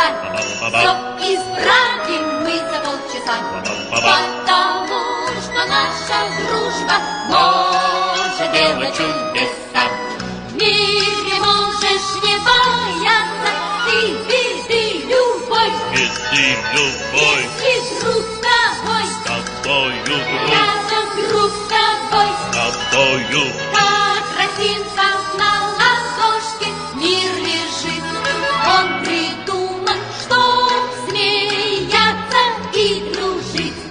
Все исправим мы за полчаса, потому что наша дружба может делать чудеса. В мире можешь не бояться ты беды любой, если друг с тобой, рядом друг с тобой. Как росинка на ладошке мир лежит, он придуман, чтоб смеяться и дружить.